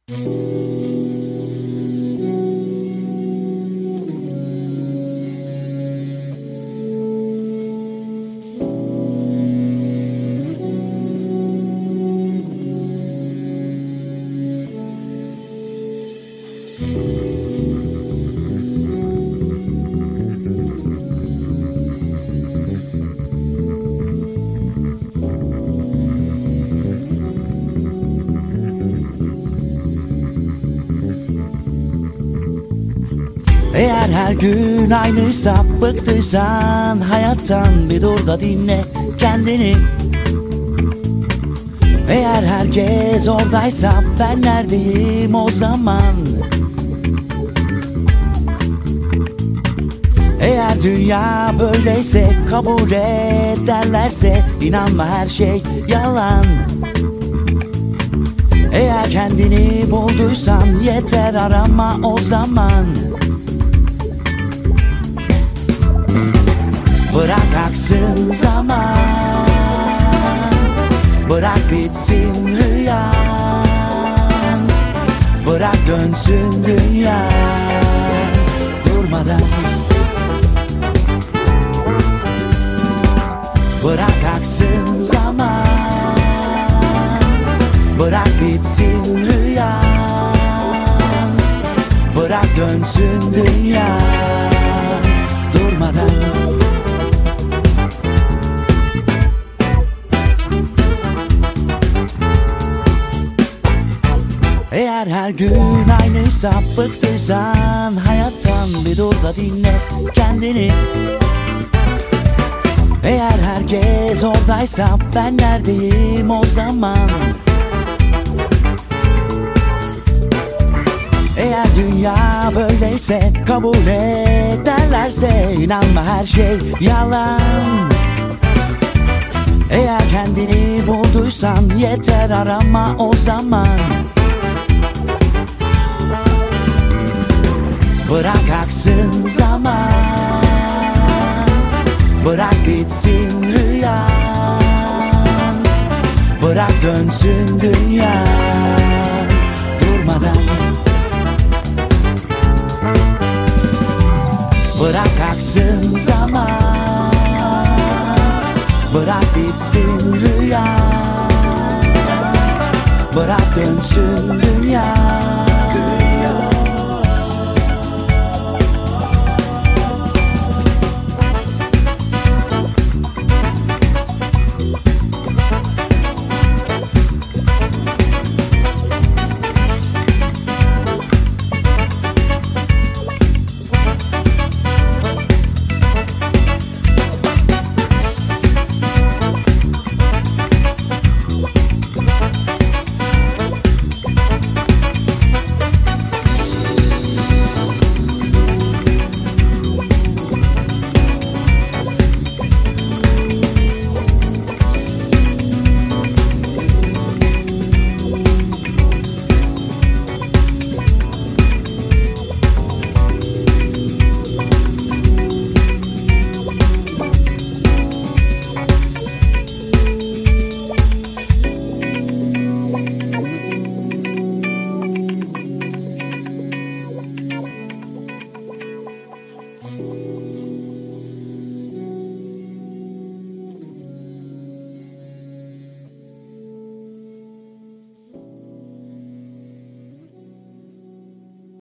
Eğer her gün aynıysa, bıktıysan hayattan, bir dur da dinle kendini. Eğer herkes oradaysa ben neredeyim o zaman? Eğer dünya böyleyse, kabul ederlerse, inanma her şey yalan. Eğer kendini bulduysan yeter, arama o zaman. Bırak aksın zaman, bırak bitsin rüyan, bırak dönsün dünya durmadan. Bırak aksın zaman, bırak bitsin rüyan, bırak dönsün dünya durmadan. Eğer her gün aynıysa, bıktıysan hayattan, bir dur da dinle kendini. Eğer herkes oradaysa ben neredeyim o zaman? Eğer dünya böyleyse, kabul ederlerse, inanma her şey yalan. Eğer kendini bulduysan yeter, arama o zaman. Bırak aksın zaman, bırak bitsin rüyan, bırak dönsün dünya durmadan. Bırak aksın zaman, bırak bitsin rüyan, bırak dönsün dünya.